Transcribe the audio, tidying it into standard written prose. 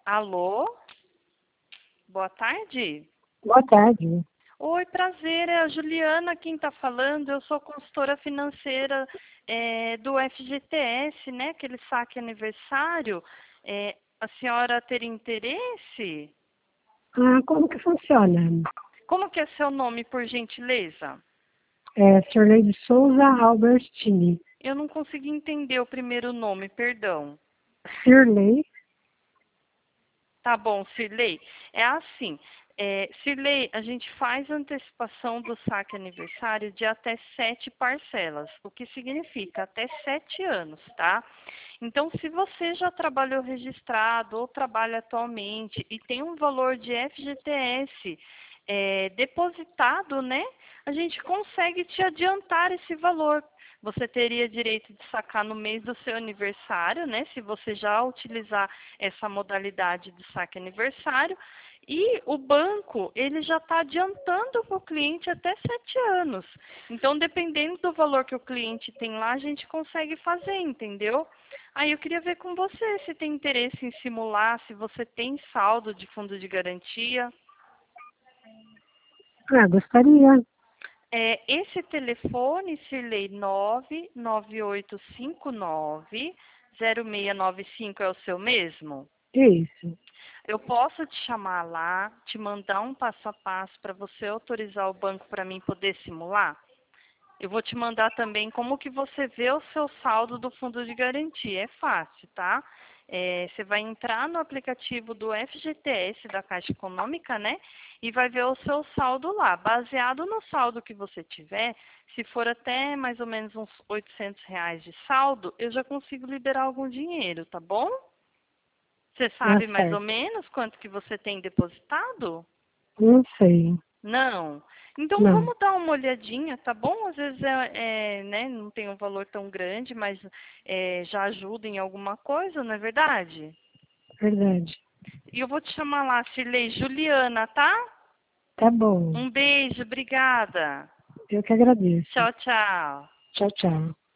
Alô? Boa tarde. Boa tarde. Oi, prazer, é a Juliana quem está falando. Eu sou consultora financeira do FGTS, né? Aquele saque aniversário. A senhora teria interesse? Como que funciona? Como que é seu nome, por gentileza? Sr. de Souza Albertini. Eu não consegui entender o primeiro nome, perdão. Sirley. Tá bom, Cirlei. É assim, Cirlei, a gente faz antecipação do saque aniversário de até 7 parcelas, o que significa até 7 anos, tá? Então, se você já trabalhou registrado ou trabalha atualmente e tem um valor de FGTS depositado, né? A gente consegue te adiantar esse valor. Você teria direito de sacar no mês do seu aniversário, né? Se você já utilizar essa modalidade de saque aniversário. E o banco, ele já está adiantando para o cliente até 7 anos. Então, dependendo do valor que o cliente tem lá, a gente consegue fazer, entendeu? Aí eu queria ver com você se tem interesse em simular, se você tem saldo de fundo de garantia. Gostaria. Esse telefone, Cirlei, 99859-0695 é o seu mesmo? Isso. Eu posso te chamar lá, te mandar um passo a passo para você autorizar o banco para mim poder simular? Eu vou te mandar também como que você vê o seu saldo do fundo de garantia. É fácil, tá? Você vai entrar no aplicativo do FGTS da Caixa Econômica, né? E vai ver o seu saldo lá. Baseado no saldo que você tiver, se for até mais ou menos uns R$ 800 de saldo, eu já consigo liberar algum dinheiro, tá bom? Você sabe mais ou Certo. menos quanto que você tem depositado? Não sei. Não. Então Não. vamos dar uma olhadinha, tá bom? Às vezes né, não tem um valor tão grande, mas já ajuda em alguma coisa, não é verdade? Verdade. E eu vou te chamar lá, Cirlei Juliana, tá? Tá bom. Um beijo, obrigada. Eu que agradeço. Tchau, tchau. Tchau, tchau.